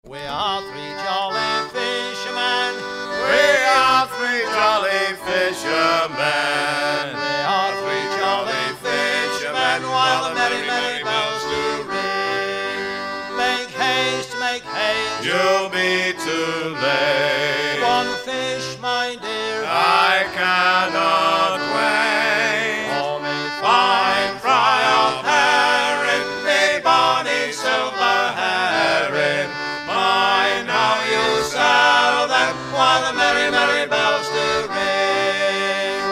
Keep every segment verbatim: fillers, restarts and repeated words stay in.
We are three jolly fishermen. We are three jolly fishermen. We are three jolly fishermen, while the merry, merry bells do ring. Make haste, make haste, You'll be too late. one fish, my dear, I cannot wait. for me Fine fry of herring, me bonny silver herring. Mind how you sell them, while the merry, merry bells do ring.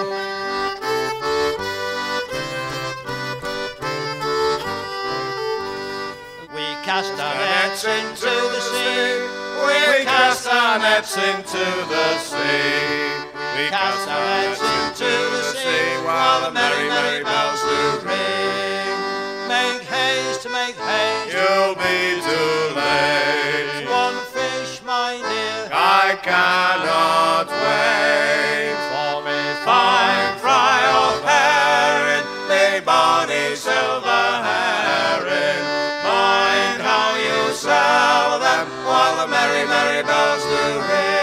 We cast our nets into the sea. We cast our nets into the sea. We Cast our nets into the sea, while the merry, merry bells do ring. Make haste, make haste, You'll be too late. one fish, my dear, I cannot wait. for me Fine fry of herring, me bonny silver herring. Mind how you sell them, while the merry, merry bells do ring.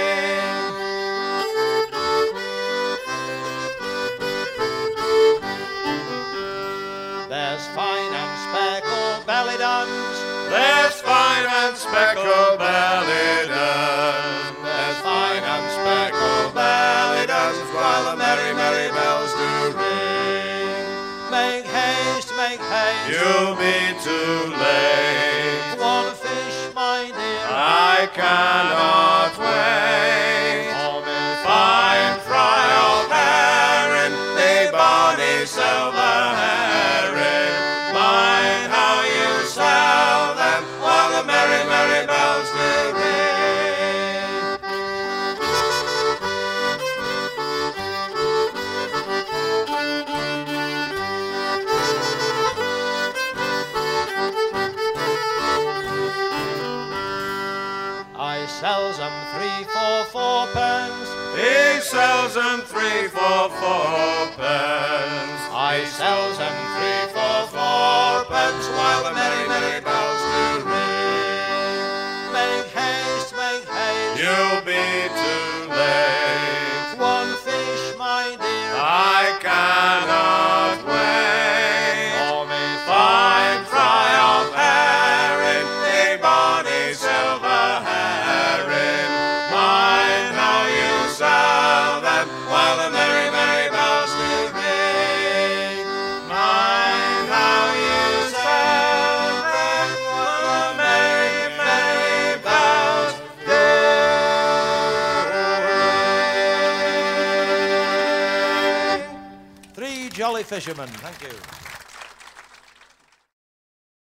There's fine and speckled belly duns, There's fine and speckled belly duns. There's fine and speckled belly duns, while the merry, merry bells do ring. make haste, make haste, You'll be too late. one fish, my dear, I cannot wait. for me Fine fry of herring, me bonny silver herring. Mind how you sell them, while the merry, merry bells do ring. I sells them three for fourpence. He sells them three for fourpence. I sells them three for fourpence, while the merry, merry bells do ring. Make haste, make haste, You'll be too late. one fish, my dear, I cannot wait. for me Fine fry of herring, me bonny silver herring. Mind how you sell them, while the merry, merry bells do ring. Mind how you sell them, while the merry, merry bells do ring. Three jolly fishermen. Thank you.